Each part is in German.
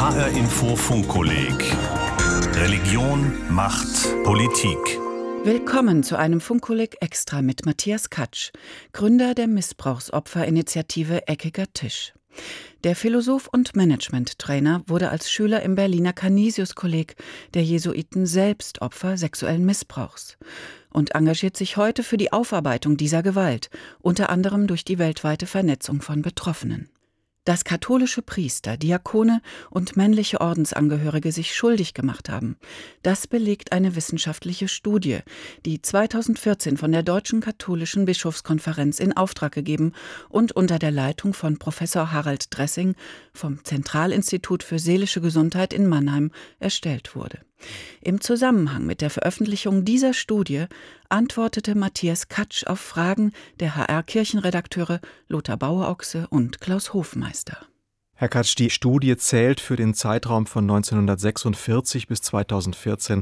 HR Info Funkkolleg. Religion, Macht, Politik. Willkommen zu einem Funkkolleg Extra mit Matthias Katsch, Gründer der Missbrauchsopferinitiative Eckiger Tisch. Der Philosoph und Management-Trainer wurde als Schüler im Berliner Canisius-Kolleg der Jesuiten selbst Opfer sexuellen Missbrauchs und engagiert sich heute für die Aufarbeitung dieser Gewalt, unter anderem durch die weltweite Vernetzung von Betroffenen. Dass katholische Priester, Diakone und männliche Ordensangehörige sich schuldig gemacht haben, das belegt eine wissenschaftliche Studie, die 2014 von der Deutschen Katholischen Bischofskonferenz in Auftrag gegeben und unter der Leitung von Professor Harald Dressing vom Zentralinstitut für seelische Gesundheit in Mannheim erstellt wurde. Im Zusammenhang mit der Veröffentlichung dieser Studie antwortete Matthias Katsch auf Fragen der HR-Kirchenredakteure Lothar Bauerochse und Klaus Hofmeister. Herr Katsch, die Studie zählt für den Zeitraum von 1946 bis 2014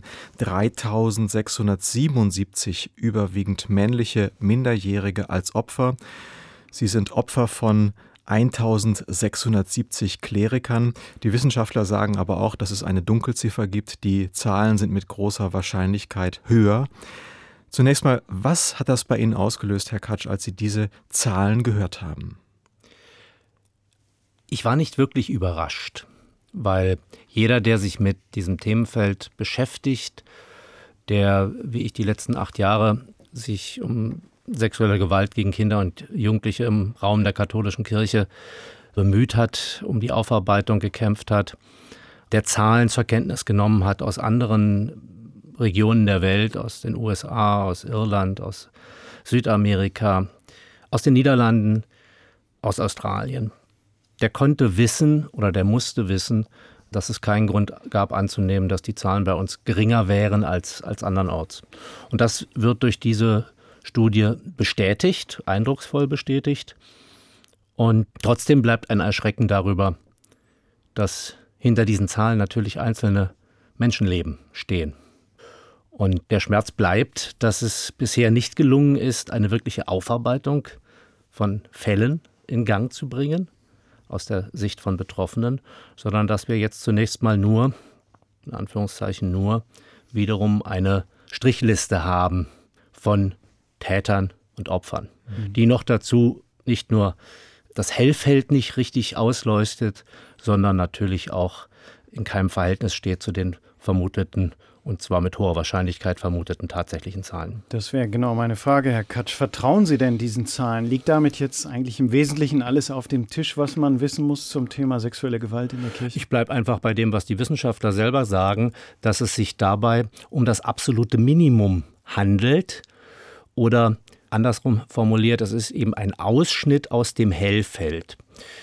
3677 überwiegend männliche Minderjährige als Opfer. Sie sind Opfer von 1670 Klerikern. Die Wissenschaftler sagen aber auch, dass es eine Dunkelziffer gibt. Die Zahlen sind mit großer Wahrscheinlichkeit höher. Zunächst mal, was hat das bei Ihnen ausgelöst, Herr Katsch, als Sie diese Zahlen gehört haben? Ich war nicht wirklich überrascht, weil jeder, der sich mit diesem Themenfeld beschäftigt, der, wie ich die letzten 8 Jahre, sich um sexuelle Gewalt gegen Kinder und Jugendliche im Raum der katholischen Kirche bemüht hat, um die Aufarbeitung gekämpft hat, der Zahlen zur Kenntnis genommen hat aus anderen Regionen der Welt, aus den USA, aus Irland, aus Südamerika, aus den Niederlanden, aus Australien. Der konnte wissen oder der musste wissen, dass es keinen Grund gab anzunehmen, dass die Zahlen bei uns geringer wären als andernorts. Und das wird durch diese Studie bestätigt, eindrucksvoll bestätigt. Und trotzdem bleibt ein Erschrecken darüber, dass hinter diesen Zahlen natürlich einzelne Menschenleben stehen. Und der Schmerz bleibt, dass es bisher nicht gelungen ist, eine wirkliche Aufarbeitung von Fällen in Gang zu bringen, aus der Sicht von Betroffenen, sondern dass wir jetzt zunächst mal nur, in Anführungszeichen nur, wiederum eine Strichliste haben von Tätern und Opfern, die noch dazu nicht nur das Hellfeld nicht richtig ausleuchtet, sondern natürlich auch in keinem Verhältnis steht zu den vermuteten, und zwar mit hoher Wahrscheinlichkeit vermuteten tatsächlichen Zahlen. Das wäre genau meine Frage, Herr Katsch. Vertrauen Sie denn diesen Zahlen? Liegt damit jetzt eigentlich im Wesentlichen alles auf dem Tisch, was man wissen muss zum Thema sexuelle Gewalt in der Kirche? Ich bleibe einfach bei dem, was die Wissenschaftler selber sagen, dass es sich dabei um das absolute Minimum handelt. Oder andersrum formuliert, es ist eben ein Ausschnitt aus dem Hellfeld.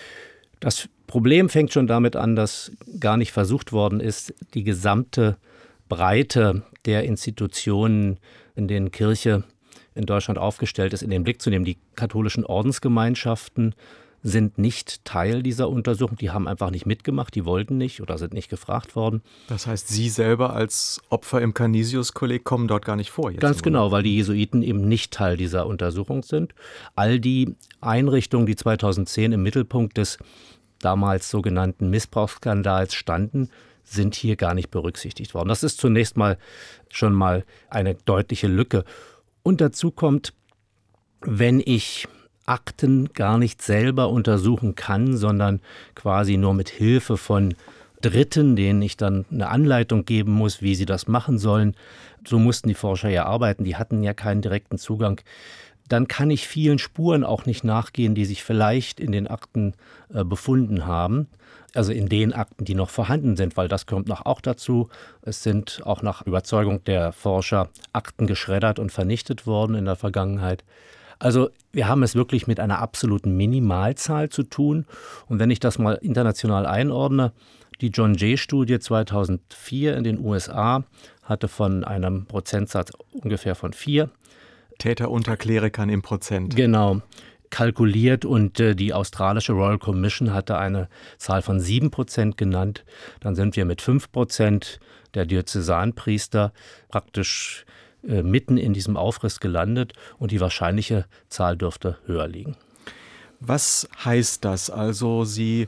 Das Problem fängt schon damit an, dass gar nicht versucht worden ist, die gesamte Breite der Institutionen, in denen Kirche in Deutschland aufgestellt ist, in den Blick zu nehmen. Die katholischen Ordensgemeinschaften sind nicht Teil dieser Untersuchung. Die haben einfach nicht mitgemacht, die wollten nicht oder sind nicht gefragt worden. Das heißt, Sie selber als Opfer im Canisius-Kolleg kommen dort gar nicht vor? Jetzt Ganz genau, weil die Jesuiten eben nicht Teil dieser Untersuchung sind. All die Einrichtungen, die 2010 im Mittelpunkt des damals sogenannten Missbrauchsskandals standen, sind hier gar nicht berücksichtigt worden. Das ist zunächst mal schon mal eine deutliche Lücke. Und dazu kommt, wenn ich Akten gar nicht selber untersuchen kann, sondern quasi nur mit Hilfe von Dritten, denen ich dann eine Anleitung geben muss, wie sie das machen sollen. So mussten die Forscher ja arbeiten, die hatten ja keinen direkten Zugang. Dann kann ich vielen Spuren auch nicht nachgehen, die sich vielleicht in den Akten befunden haben. Also in den Akten, die noch vorhanden sind, weil das kommt noch auch dazu. Es sind auch nach Überzeugung der Forscher Akten geschreddert und vernichtet worden in der Vergangenheit. Also wir haben es wirklich mit einer absoluten Minimalzahl zu tun. Und wenn ich das mal international einordne, die John Jay-Studie 2004 in den USA hatte von einem Prozentsatz ungefähr von 4. Täter unter Klerikern im Prozent. Genau, kalkuliert, und die australische Royal Commission hatte eine Zahl von 7% genannt. Dann sind wir mit 5% der Diözesanpriester praktisch mitten in diesem Aufriss gelandet, und die wahrscheinliche Zahl dürfte höher liegen. Was heißt das? Also Sie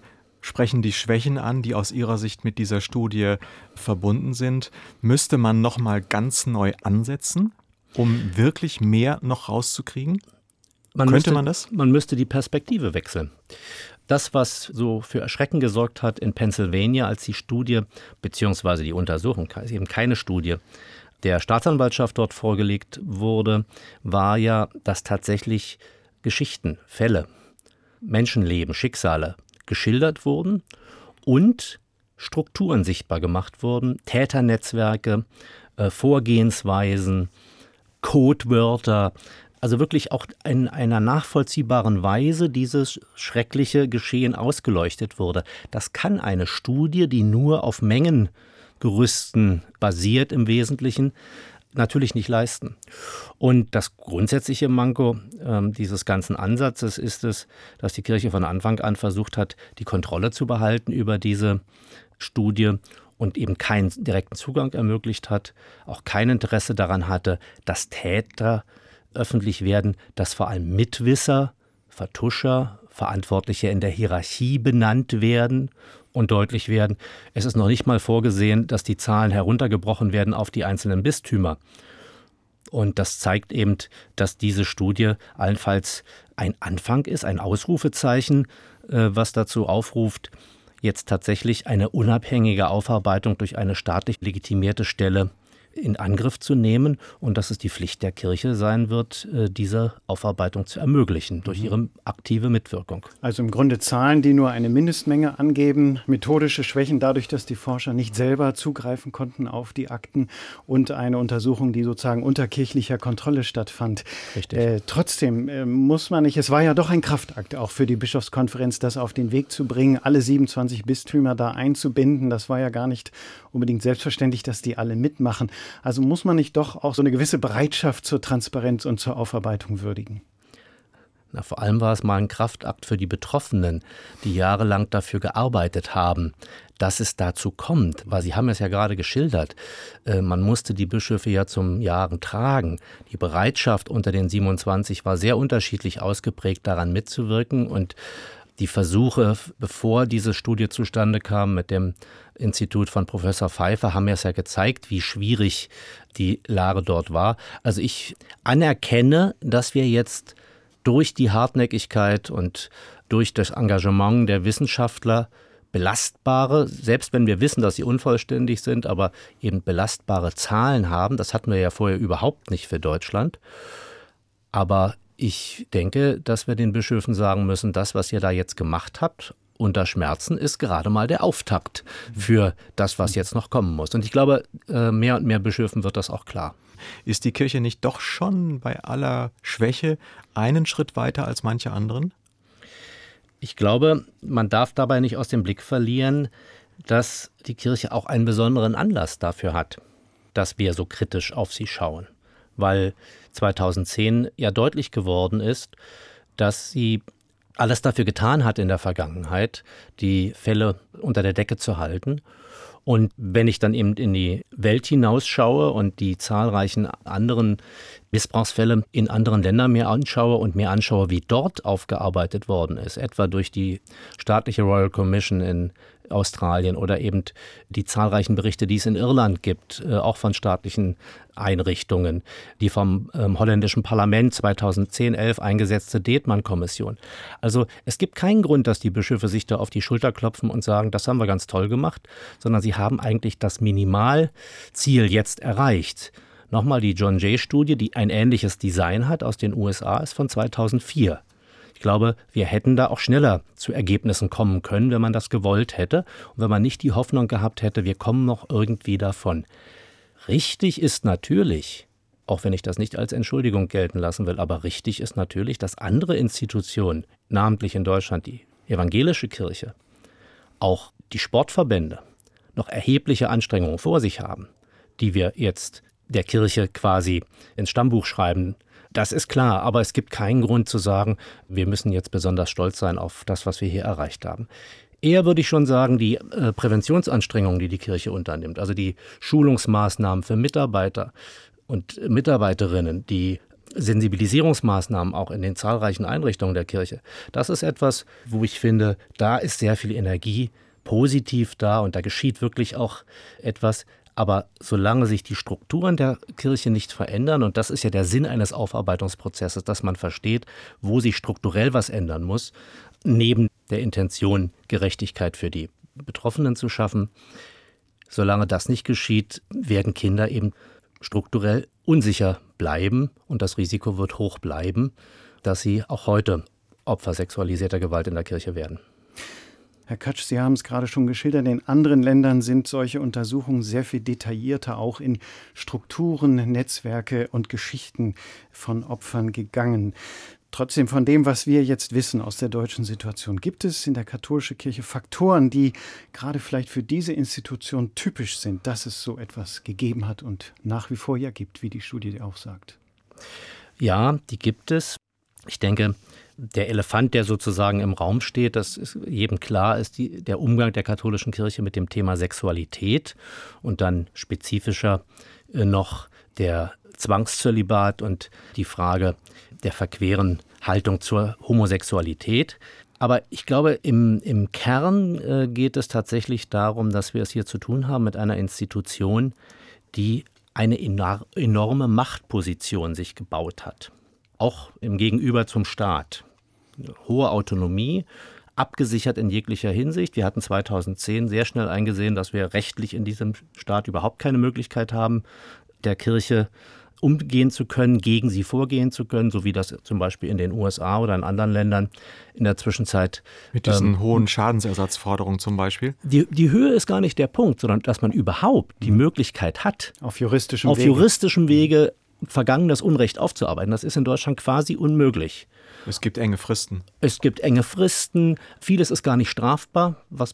sprechen die Schwächen an, die aus Ihrer Sicht mit dieser Studie verbunden sind. Müsste man nochmal ganz neu ansetzen, um wirklich mehr noch rauszukriegen? Könnte man das? Man müsste die Perspektive wechseln. Das, was so für Erschrecken gesorgt hat in Pennsylvania, als die Studie bzw. die Untersuchung, eben keine Studie, der Staatsanwaltschaft dort vorgelegt wurde, war ja, dass tatsächlich Geschichten, Fälle, Menschenleben, Schicksale geschildert wurden und Strukturen sichtbar gemacht wurden, Täternetzwerke, Vorgehensweisen, Codewörter, also wirklich auch in einer nachvollziehbaren Weise dieses schreckliche Geschehen ausgeleuchtet wurde. Das kann eine Studie, die nur auf Mengengerüsten basiert im Wesentlichen, natürlich nicht leisten. Und das grundsätzliche Manko dieses ganzen Ansatzes ist es, dass die Kirche von Anfang an versucht hat, die Kontrolle zu behalten über diese Studie und eben keinen direkten Zugang ermöglicht hat, auch kein Interesse daran hatte, dass Täter öffentlich werden, dass vor allem Mitwisser, Vertuscher, Verantwortliche in der Hierarchie benannt werden und deutlich werden. Es ist noch nicht mal vorgesehen, dass die Zahlen heruntergebrochen werden auf die einzelnen Bistümer. Und das zeigt eben, dass diese Studie allenfalls ein Anfang ist, ein Ausrufezeichen, was dazu aufruft, jetzt tatsächlich eine unabhängige Aufarbeitung durch eine staatlich legitimierte Stelle in Angriff zu nehmen und dass es die Pflicht der Kirche sein wird, diese Aufarbeitung zu ermöglichen durch ihre aktive Mitwirkung. Also im Grunde Zahlen, die nur eine Mindestmenge angeben, methodische Schwächen dadurch, dass die Forscher nicht selber zugreifen konnten auf die Akten und eine Untersuchung, die sozusagen unter kirchlicher Kontrolle stattfand. Richtig. Trotzdem muss man nicht, es war ja doch ein Kraftakt auch für die Bischofskonferenz, das auf den Weg zu bringen, alle 27 Bistümer da einzubinden. Das war ja gar nicht unbedingt selbstverständlich, dass die alle mitmachen. Also muss man nicht doch auch so eine gewisse Bereitschaft zur Transparenz und zur Aufarbeitung würdigen? Na, vor allem war es mal ein Kraftakt für die Betroffenen, die jahrelang dafür gearbeitet haben, dass es dazu kommt. Weil Sie haben es ja gerade geschildert, man musste die Bischöfe ja zum Jahren tragen. Die Bereitschaft unter den 27 war sehr unterschiedlich ausgeprägt, daran mitzuwirken. Und die Versuche, bevor diese Studie zustande kam mit dem Institut von Professor Pfeiffer, haben es ja gezeigt, wie schwierig die Lage dort war. Also ich anerkenne, dass wir jetzt durch die Hartnäckigkeit und durch das Engagement der Wissenschaftler belastbare, selbst wenn wir wissen, dass sie unvollständig sind, aber eben belastbare Zahlen haben. Das hatten wir ja vorher überhaupt nicht für Deutschland. Aber ich denke, dass wir den Bischöfen sagen müssen, das, was ihr da jetzt gemacht habt, unter Schmerzen, ist gerade mal der Auftakt für das, was jetzt noch kommen muss. Und ich glaube, mehr und mehr Bischöfen wird das auch klar. Ist die Kirche nicht doch schon bei aller Schwäche einen Schritt weiter als manche anderen? Ich glaube, man darf dabei nicht aus dem Blick verlieren, dass die Kirche auch einen besonderen Anlass dafür hat, dass wir so kritisch auf sie schauen. Weil 2010 ja deutlich geworden ist, dass sie alles dafür getan hat in der Vergangenheit, die Fälle unter der Decke zu halten. Und wenn ich dann eben in die Welt hinausschaue und die zahlreichen anderen Missbrauchsfälle in anderen Ländern mir anschaue und mir anschaue, wie dort aufgearbeitet worden ist, etwa durch die staatliche Royal Commission in Australien oder eben die zahlreichen Berichte, die es in Irland gibt, auch von staatlichen Einrichtungen, die vom holländischen Parlament 2010-11 eingesetzte Deetman-Kommission. Also es gibt keinen Grund, dass die Bischöfe sich da auf die Schulter klopfen und sagen, das haben wir ganz toll gemacht, sondern sie haben eigentlich das Minimalziel jetzt erreicht. Nochmal die John Jay-Studie, die ein ähnliches Design hat aus den USA, ist von 2004. Ich glaube, wir hätten da auch schneller zu Ergebnissen kommen können, wenn man das gewollt hätte und wenn man nicht die Hoffnung gehabt hätte, wir kommen noch irgendwie davon. Richtig ist natürlich, auch wenn ich das nicht als Entschuldigung gelten lassen will, aber richtig ist natürlich, dass andere Institutionen, namentlich in Deutschland die evangelische Kirche, auch die Sportverbände, noch erhebliche Anstrengungen vor sich haben, die wir jetzt der Kirche quasi ins Stammbuch schreiben. Das ist klar, aber es gibt keinen Grund zu sagen, wir müssen jetzt besonders stolz sein auf das, was wir hier erreicht haben. Eher würde ich schon sagen, die Präventionsanstrengungen, die die Kirche unternimmt, also die Schulungsmaßnahmen für Mitarbeiter und Mitarbeiterinnen, die Sensibilisierungsmaßnahmen auch in den zahlreichen Einrichtungen der Kirche, das ist etwas, wo ich finde, da ist sehr viel Energie positiv da und da geschieht wirklich auch etwas. Aber solange sich die Strukturen der Kirche nicht verändern, und das ist ja der Sinn eines Aufarbeitungsprozesses, dass man versteht, wo sich strukturell was ändern muss, neben der Intention, Gerechtigkeit für die Betroffenen zu schaffen, solange das nicht geschieht, werden Kinder eben strukturell unsicher bleiben und das Risiko wird hoch bleiben, dass sie auch heute Opfer sexualisierter Gewalt in der Kirche werden. Herr Katsch, Sie haben es gerade schon geschildert, in anderen Ländern sind solche Untersuchungen sehr viel detaillierter auch in Strukturen, Netzwerke und Geschichten von Opfern gegangen. Trotzdem von dem, was wir jetzt wissen aus der deutschen Situation, gibt es in der katholischen Kirche Faktoren, die gerade vielleicht für diese Institution typisch sind, dass es so etwas gegeben hat und nach wie vor ja gibt, wie die Studie auch sagt? Ja, die gibt es. Ich denke, der Elefant, der sozusagen im Raum steht, das ist jedem klar, ist der Umgang der katholischen Kirche mit dem Thema Sexualität und dann spezifischer noch der Zwangszölibat und die Frage der verqueren Haltung zur Homosexualität. Aber ich glaube, im Kern geht es tatsächlich darum, dass wir es hier zu tun haben mit einer Institution, die eine enorme Machtposition sich gebaut hat. Auch im Gegenüber zum Staat. Hohe Autonomie, abgesichert in jeglicher Hinsicht. Wir hatten 2010 sehr schnell eingesehen, dass wir rechtlich in diesem Staat überhaupt keine Möglichkeit haben, der Kirche umgehen zu können, gegen sie vorgehen zu können, so wie das zum Beispiel in den USA oder in anderen Ländern in der Zwischenzeit. Mit diesen hohen Schadensersatzforderungen zum Beispiel? Die Höhe ist gar nicht der Punkt, sondern dass man überhaupt die Möglichkeit hat, auf juristischem Wege vergangenes Unrecht aufzuarbeiten. Das ist in Deutschland quasi unmöglich. Es gibt enge Fristen. Es gibt enge Fristen. Vieles ist gar nicht strafbar, was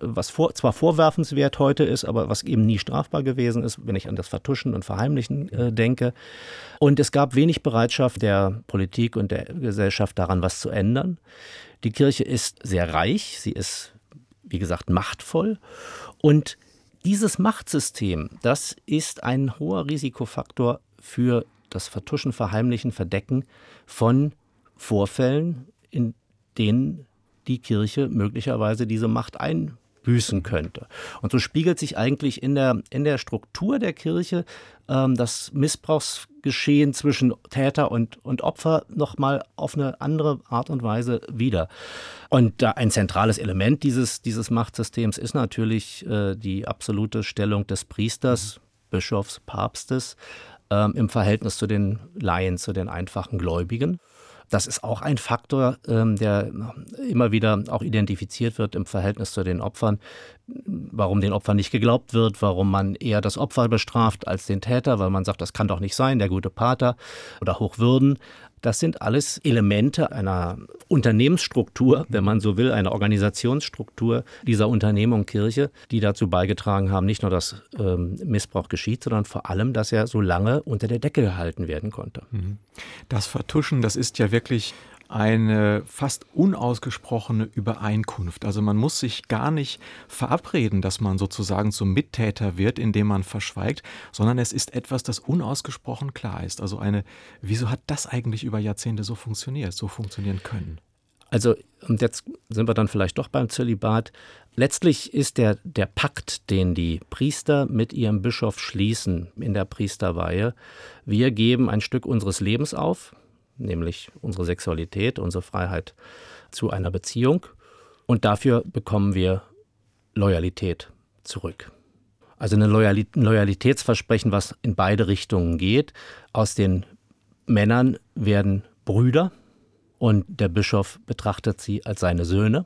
zwar vorwerfenswert heute ist, aber was eben nie strafbar gewesen ist, wenn ich an das Vertuschen und Verheimlichen denke. Und es gab wenig Bereitschaft der Politik und der Gesellschaft daran, was zu ändern. Die Kirche ist sehr reich. Sie ist, wie gesagt, machtvoll. Und dieses Machtsystem, das ist ein hoher Risikofaktor für das Vertuschen, Verheimlichen, Verdecken von Vorfällen, in denen die Kirche möglicherweise diese Macht einbüßen könnte. Und so spiegelt sich eigentlich in der Struktur der Kirche das Missbrauchsgeschehen zwischen Täter und Opfer nochmal auf eine andere Art und Weise wider. Und da ein zentrales Element dieses Machtsystems ist natürlich die absolute Stellung des Priesters, Bischofs, Papstes im Verhältnis zu den Laien, zu den einfachen Gläubigen. Das ist auch ein Faktor, der immer wieder auch identifiziert wird im Verhältnis zu den Opfern, warum den Opfern nicht geglaubt wird, warum man eher das Opfer bestraft als den Täter, weil man sagt, das kann doch nicht sein, der gute Pater oder Hochwürden. Das sind alles Elemente einer Unternehmensstruktur, wenn man so will, einer Organisationsstruktur dieser Unternehmung Kirche, die dazu beigetragen haben, nicht nur, dass Missbrauch geschieht, sondern vor allem, dass er so lange unter der Decke gehalten werden konnte. Das Vertuschen, das ist ja wirklich eine fast unausgesprochene Übereinkunft. Also man muss sich gar nicht verabreden, dass man sozusagen zum Mittäter wird, indem man verschweigt, sondern es ist etwas, das unausgesprochen klar ist. Also wieso hat das eigentlich über Jahrzehnte so funktioniert, so funktionieren können? Also, und jetzt sind wir dann vielleicht doch beim Zölibat. Letztlich ist der Pakt, den die Priester mit ihrem Bischof schließen in der Priesterweihe, wir geben ein Stück unseres Lebens auf, nämlich unsere Sexualität, unsere Freiheit zu einer Beziehung. Und dafür bekommen wir Loyalität zurück. Also ein Loyalitätsversprechen, was in beide Richtungen geht. Aus den Männern werden Brüder und der Bischof betrachtet sie als seine Söhne.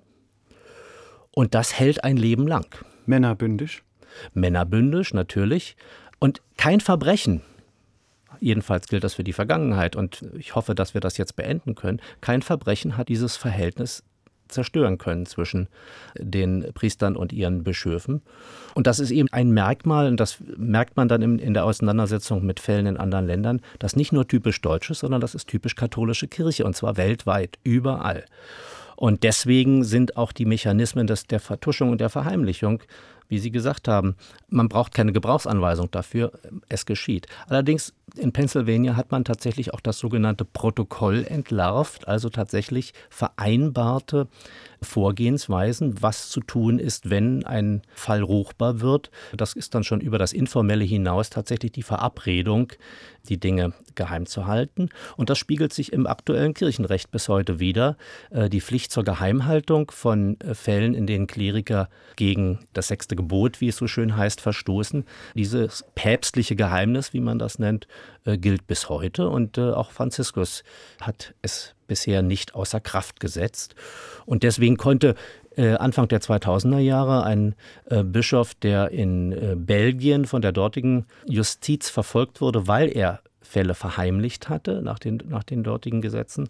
Und das hält ein Leben lang. Männerbündisch? Männerbündisch, natürlich. Und kein Verbrechen. Jedenfalls gilt das für die Vergangenheit und ich hoffe, dass wir das jetzt beenden können. Kein Verbrechen hat dieses Verhältnis zerstören können zwischen den Priestern und ihren Bischöfen. Und das ist eben ein Merkmal, und das merkt man dann in der Auseinandersetzung mit Fällen in anderen Ländern, das nicht nur typisch deutsch ist, sondern das ist typisch katholische Kirche und zwar weltweit, überall. Und deswegen sind auch die Mechanismen der Vertuschung und der Verheimlichung, wie Sie gesagt haben, man braucht keine Gebrauchsanweisung dafür, es geschieht. Allerdings in Pennsylvania hat man tatsächlich auch das sogenannte Protokoll entlarvt, also tatsächlich vereinbarte Vorgehensweisen, was zu tun ist, wenn ein Fall ruchbar wird. Das ist dann schon über das Informelle hinaus tatsächlich die Verabredung, die Dinge geheim zu halten. Und das spiegelt sich im aktuellen Kirchenrecht bis heute wider. Die Pflicht zur Geheimhaltung von Fällen, in denen Kleriker gegen das 6. Gebot, wie es so schön heißt, verstoßen. Dieses päpstliche Geheimnis, wie man das nennt, gilt bis heute. Und auch Franziskus hat es bisher nicht außer Kraft gesetzt. Und deswegen konnte Anfang der 2000er Jahre ein Bischof, der in Belgien von der dortigen Justiz verfolgt wurde, weil er Fälle verheimlicht hatte nach den dortigen Gesetzen,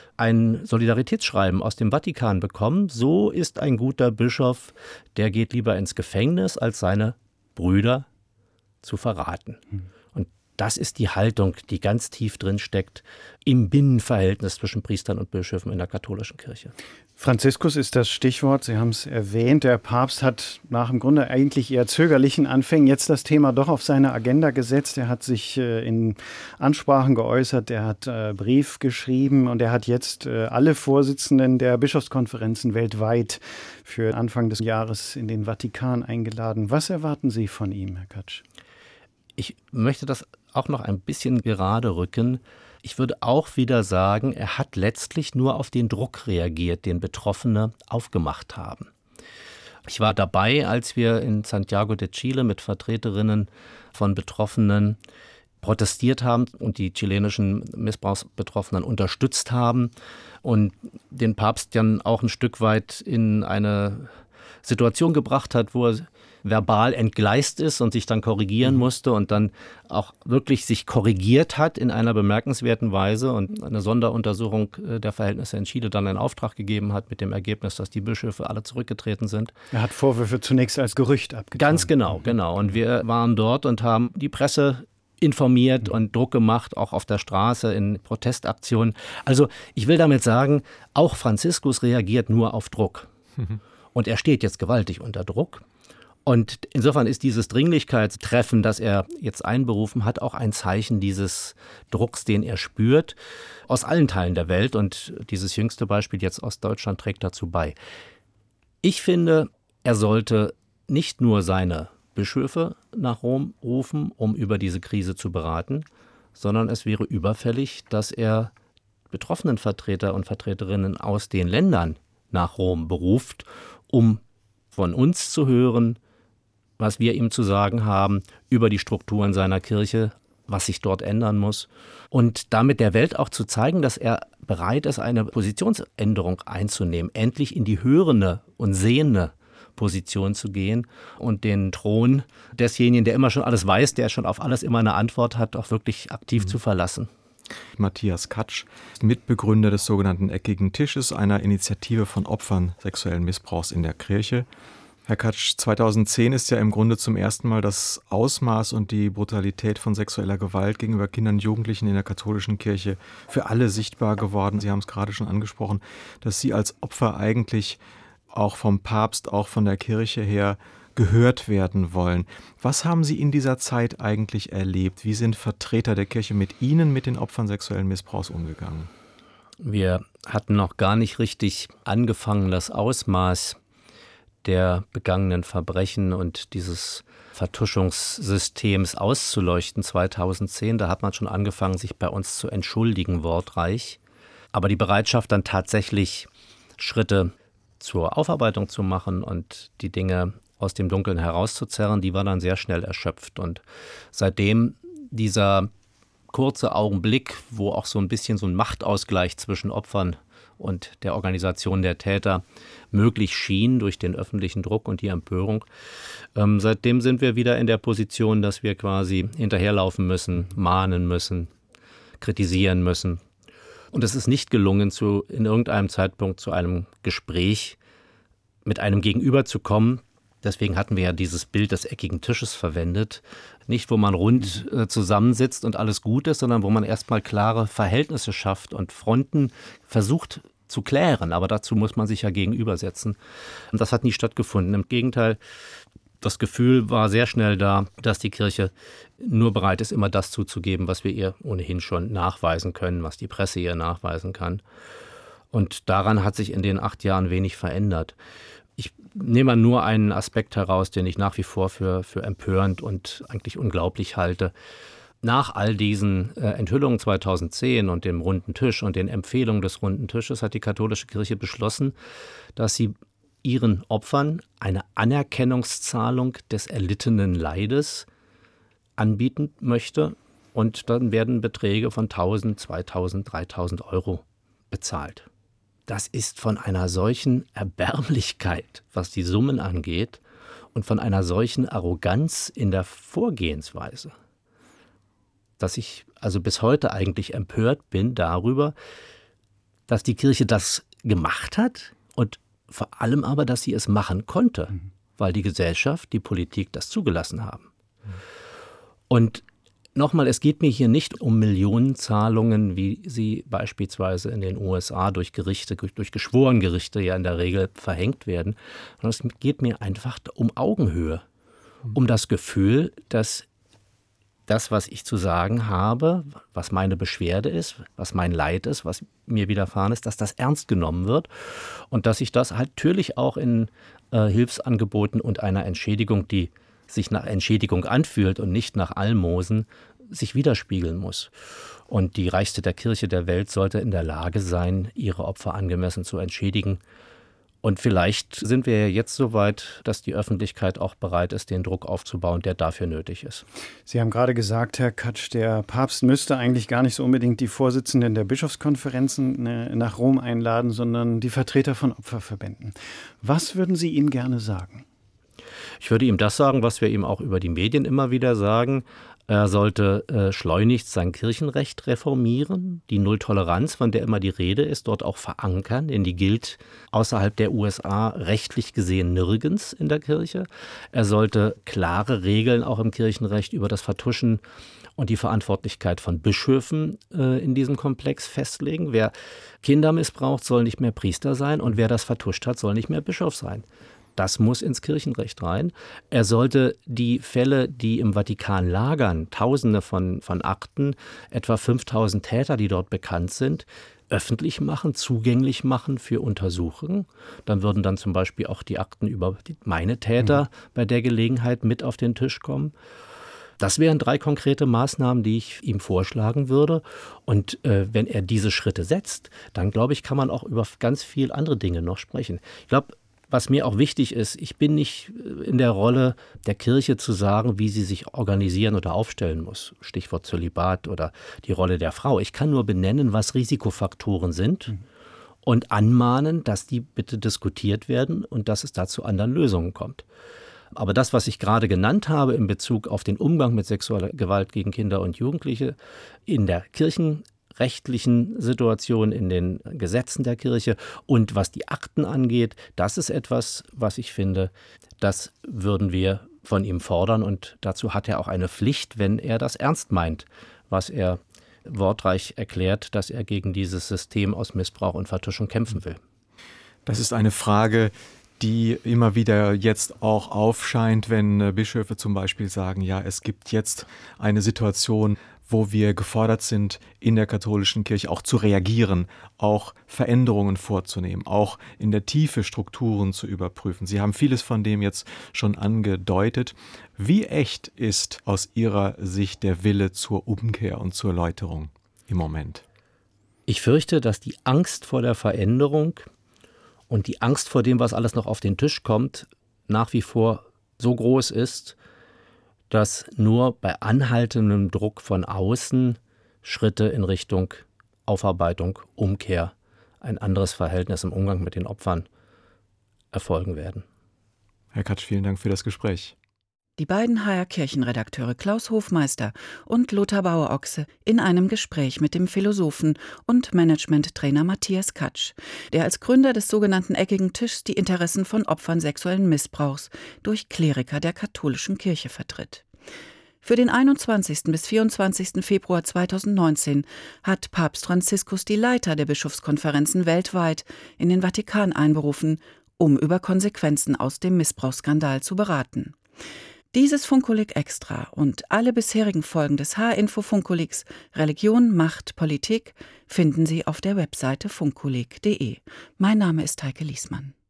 ein Solidaritätsschreiben aus dem Vatikan bekommen. So ist ein guter Bischof, der geht lieber ins Gefängnis, als seine Brüder zu verraten. Und das ist die Haltung, die ganz tief drin steckt im Binnenverhältnis zwischen Priestern und Bischöfen in der katholischen Kirche. Franziskus ist das Stichwort, Sie haben es erwähnt. Der Papst hat nach im Grunde eigentlich eher zögerlichen Anfängen jetzt das Thema doch auf seine Agenda gesetzt. Er hat sich in Ansprachen geäußert, er hat Brief geschrieben und er hat jetzt alle Vorsitzenden der Bischofskonferenzen weltweit für Anfang des Jahres in den Vatikan eingeladen. Was erwarten Sie von ihm, Herr Katsch? Ich möchte das auch noch ein bisschen gerade rücken. Ich würde auch wieder sagen, er hat letztlich nur auf den Druck reagiert, den Betroffene aufgemacht haben. Ich war dabei, als wir in Santiago de Chile mit Vertreterinnen von Betroffenen protestiert haben und die chilenischen Missbrauchsbetroffenen unterstützt haben und den Papst dann auch ein Stück weit in eine Situation gebracht hat, wo er verbal entgleist ist und sich dann korrigieren musste und dann auch wirklich sich korrigiert hat in einer bemerkenswerten Weise und eine Sonderuntersuchung der Verhältnisse in Chile dann in Auftrag gegeben hat mit dem Ergebnis, dass die Bischöfe alle zurückgetreten sind. Er hat Vorwürfe zunächst als Gerücht abgetan. Ganz genau. Und wir waren dort und haben die Presse informiert und Druck gemacht, auch auf der Straße in Protestaktionen. Also ich will damit sagen, auch Franziskus reagiert nur auf Druck. Und er steht jetzt gewaltig unter Druck. Und insofern ist dieses Dringlichkeitstreffen, das er jetzt einberufen hat, auch ein Zeichen dieses Drucks, den er spürt, aus allen Teilen der Welt. Und dieses jüngste Beispiel jetzt aus Deutschland trägt dazu bei. Ich finde, er sollte nicht nur seine Bischöfe nach Rom rufen, um über diese Krise zu beraten, sondern es wäre überfällig, dass er Betroffenenvertreter und Vertreterinnen aus den Ländern nach Rom beruft, um von uns zu hören, was wir ihm zu sagen haben über die Strukturen seiner Kirche, was sich dort ändern muss und damit der Welt auch zu zeigen, dass er bereit ist, eine Positionsänderung einzunehmen, endlich in die hörende und sehende Position zu gehen und den Thron desjenigen, der immer schon alles weiß, der schon auf alles immer eine Antwort hat, auch wirklich aktiv zu verlassen. Matthias Katsch, Mitbegründer des sogenannten Eckigen Tisches, einer Initiative von Opfern sexuellen Missbrauchs in der Kirche. Herr Katsch, 2010 ist ja im Grunde zum ersten Mal das Ausmaß und die Brutalität von sexueller Gewalt gegenüber Kindern und Jugendlichen in der katholischen Kirche für alle sichtbar geworden. Sie haben es gerade schon angesprochen, dass Sie als Opfer eigentlich auch vom Papst, auch von der Kirche her gehört werden wollen. Was haben Sie in dieser Zeit eigentlich erlebt? Wie sind Vertreter der Kirche mit Ihnen, mit den Opfern sexuellen Missbrauchs umgegangen? Wir hatten noch gar nicht richtig angefangen, das Ausmaß der begangenen Verbrechen und dieses Vertuschungssystems auszuleuchten 2010. Da hat man schon angefangen, sich bei uns zu entschuldigen, wortreich. Aber die Bereitschaft, dann tatsächlich Schritte zur Aufarbeitung zu machen und die Dinge aus dem Dunkeln herauszuzerren, die war dann sehr schnell erschöpft. Und seitdem dieser kurze Augenblick, wo auch so ein bisschen so ein Machtausgleich zwischen Opfern und der Organisation der Täter möglich schien durch den öffentlichen Druck und die Empörung. Seitdem sind wir wieder in der Position, dass wir quasi hinterherlaufen müssen, mahnen müssen, kritisieren müssen. Und es ist nicht gelungen, in irgendeinem Zeitpunkt zu einem Gespräch mit einem Gegenüber zu kommen. Deswegen hatten wir ja dieses Bild des eckigen Tisches verwendet. Nicht, wo man rund zusammensitzt und alles gut ist, sondern wo man erstmal klare Verhältnisse schafft und Fronten versucht zu klären. Aber dazu muss man sich ja gegenübersetzen. Und das hat nie stattgefunden. Im Gegenteil, Das Gefühl war sehr schnell da, dass die Kirche nur bereit ist, immer das zuzugeben, was wir ihr ohnehin schon nachweisen können, was die Presse ihr nachweisen kann. Und daran hat sich in den 8 Jahren wenig verändert. Ich nehme nur einen Aspekt heraus, den ich nach wie vor für empörend und eigentlich unglaublich halte. Nach all diesen Enthüllungen 2010 und dem Runden Tisch und den Empfehlungen des Runden Tisches hat die katholische Kirche beschlossen, dass sie ihren Opfern eine Anerkennungszahlung des erlittenen Leides anbieten möchte. Und dann werden Beträge von 1.000, 2.000, 3.000 Euro bezahlt. Das ist von einer solchen Erbärmlichkeit, was die Summen angeht, und von einer solchen Arroganz in der Vorgehensweise, dass ich also bis heute eigentlich empört bin darüber, dass die Kirche das gemacht hat und vor allem aber, dass sie es machen konnte, weil die Gesellschaft, die Politik das zugelassen haben. Und nochmal, es geht mir hier nicht um Millionenzahlungen, wie sie beispielsweise in den USA durch Gerichte, durch Geschworengerichte ja in der Regel verhängt werden, sondern es geht mir einfach um Augenhöhe, um das Gefühl, dass das, was ich zu sagen habe, was meine Beschwerde ist, was mein Leid ist, was mir widerfahren ist, dass das ernst genommen wird und dass ich das natürlich auch in Hilfsangeboten und einer Entschädigung, die sich nach Entschädigung anfühlt und nicht nach Almosen, sich widerspiegeln muss. Und die reichste der Kirche der Welt sollte in der Lage sein, ihre Opfer angemessen zu entschädigen. Und vielleicht sind wir ja jetzt so weit, dass die Öffentlichkeit auch bereit ist, den Druck aufzubauen, der dafür nötig ist. Sie haben gerade gesagt, Herr Katsch, der Papst müsste eigentlich gar nicht so unbedingt die Vorsitzenden der Bischofskonferenzen nach Rom einladen, sondern die Vertreter von Opferverbänden. Was würden Sie ihm gerne sagen? Ich würde ihm das sagen, was wir ihm auch über die Medien immer wieder sagen. Er sollte schleunigst sein Kirchenrecht reformieren, die Nulltoleranz, von der immer die Rede ist, dort auch verankern, denn die gilt außerhalb der USA rechtlich gesehen nirgends in der Kirche. Er sollte klare Regeln auch im Kirchenrecht über das Vertuschen und die Verantwortlichkeit von Bischöfen in diesem Komplex festlegen. Wer Kinder missbraucht, soll nicht mehr Priester sein und wer das vertuscht hat, soll nicht mehr Bischof sein. Das muss ins Kirchenrecht rein. Er sollte die Fälle, die im Vatikan lagern, Tausende von Akten, etwa 5.000 Täter, die dort bekannt sind, öffentlich machen, zugänglich machen für Untersuchungen. Dann würden dann zum Beispiel auch die Akten über meine Täter bei der Gelegenheit mit auf den Tisch kommen. Das wären 3 konkrete Maßnahmen, die ich ihm vorschlagen würde. Und wenn er diese Schritte setzt, dann glaube ich, kann man auch über ganz viel andere Dinge noch sprechen. Ich glaube, was mir auch wichtig ist, ich bin nicht in der Rolle der Kirche zu sagen, wie sie sich organisieren oder aufstellen muss. Stichwort Zölibat oder die Rolle der Frau. Ich kann nur benennen, was Risikofaktoren sind und anmahnen, dass die bitte diskutiert werden und dass es da zu anderen Lösungen kommt. Aber das, was ich gerade genannt habe in Bezug auf den Umgang mit sexueller Gewalt gegen Kinder und Jugendliche in der kirchenrechtlichen Situation, in den Gesetzen der Kirche und was die Akten angeht, das ist etwas, was ich finde, das würden wir von ihm fordern und dazu hat er auch eine Pflicht, wenn er das ernst meint, was er wortreich erklärt, dass er gegen dieses System aus Missbrauch und Vertuschung kämpfen will. Das ist eine Frage, die immer wieder jetzt auch aufscheint, wenn Bischöfe zum Beispiel sagen, ja, es gibt jetzt eine Situation, wo wir gefordert sind, in der katholischen Kirche auch zu reagieren, auch Veränderungen vorzunehmen, auch in der Tiefe Strukturen zu überprüfen. Sie haben vieles von dem jetzt schon angedeutet. Wie echt ist aus Ihrer Sicht der Wille zur Umkehr und zur Läuterung im Moment? Ich fürchte, dass die Angst vor der Veränderung und die Angst vor dem, was alles noch auf den Tisch kommt, nach wie vor so groß ist, dass nur bei anhaltendem Druck von außen Schritte in Richtung Aufarbeitung, Umkehr, ein anderes Verhältnis im Umgang mit den Opfern erfolgen werden. Herr Katsch, vielen Dank für das Gespräch. Die beiden HR Kirchenredakteure Klaus Hofmeister und Lothar Bauer-Ochse in einem Gespräch mit dem Philosophen und Management-Trainer Matthias Katsch, der als Gründer des sogenannten Eckigen Tischs die Interessen von Opfern sexuellen Missbrauchs durch Kleriker der katholischen Kirche vertritt. Für den 21. bis 24. Februar 2019 hat Papst Franziskus die Leiter der Bischofskonferenzen weltweit in den Vatikan einberufen, um über Konsequenzen aus dem Missbrauchsskandal zu beraten. Dieses Funkkolleg Extra und alle bisherigen Folgen des H-Info Funkkollegs Religion, Macht, Politik finden Sie auf der Webseite funkkolleg.de. Mein Name ist Heike Liesmann.